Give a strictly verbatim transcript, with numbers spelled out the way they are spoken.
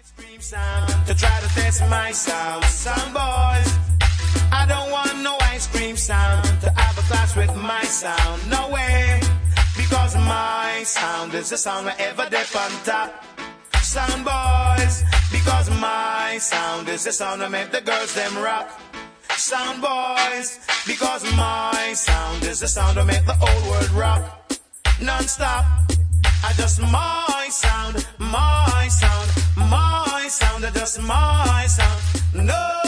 Ice cream sound to try to test my sound. Sound boys, I don't want no ice cream sound to have a clash with my sound. No way, because my sound is the sound wherever they on top. Sound boys, because my sound is the sound that make the girls them rock. Sound boys, because my sound is the sound that make the whole world rock. Non-stop, I just my sound, my sound, my sound, I just my sound. No.